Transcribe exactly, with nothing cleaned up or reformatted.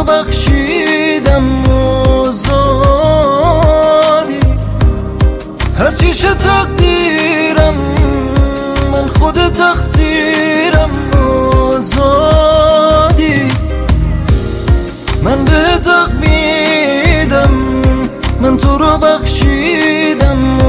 بخشیدم آزادی، هرچی شه تقدیرم من خود تقصیرم آزادی. من به حق میدم من تو رو بخشیدم